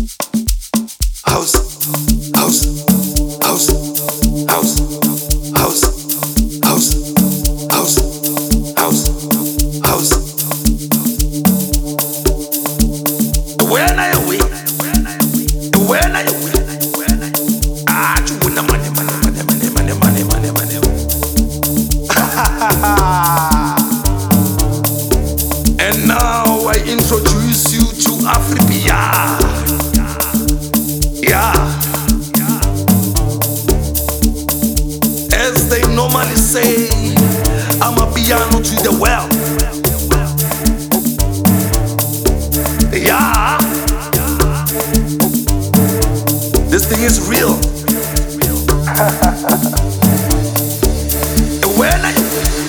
House, house, house, house, house, house, house, house, house. When I away, when I away, you win the money, money, money, money, money, money, money, money. And now I introduce you to Africa. Yeah. As they normally say, I'm a piano to the world. Yeah. This thing is real. When I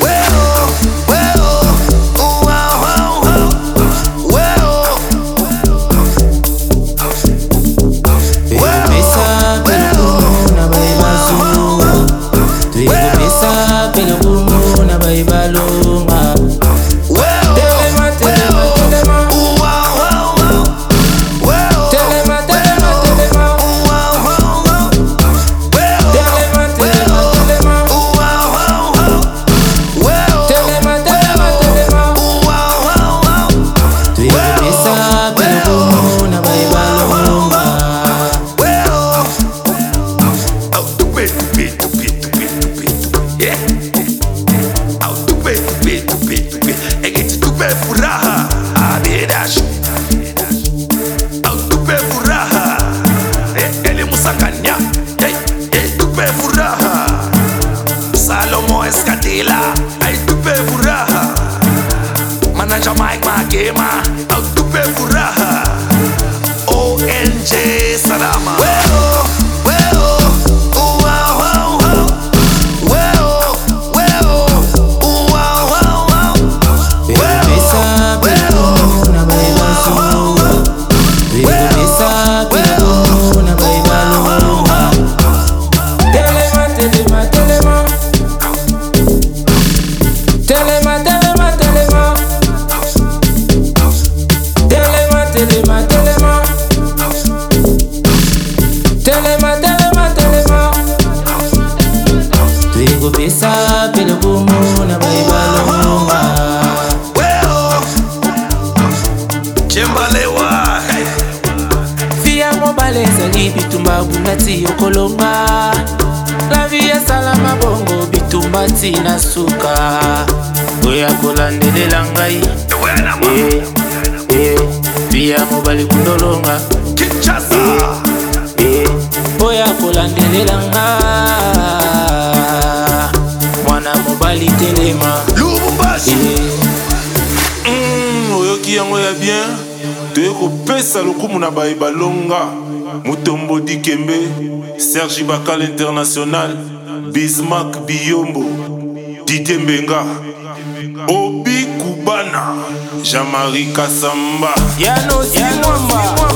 Salomo Escatela, ai tupe furaha. Manager Mike Magema, au tupe furaha. ONJ Salama. Pesa pelo bumu na baibalonga. Chembalewa. Via mobile zali bitumba bunati yokolonga. La via salama bongo bitumba tina suka. Oya kolandelela ngai. Via mobile kundolonga. Kinshasa. Oya kolandelela ngai. Mobali telema Lubumbashi. Oyoki yango ya bien. Toye kopesa lokumu na baibalonga. Mutombo Dikembe, Serge Bakal International, Bismarck Biyombo, Didier Mbenga, Obi Kubana, Jean-Marie Kassamba. Yano Simwamba.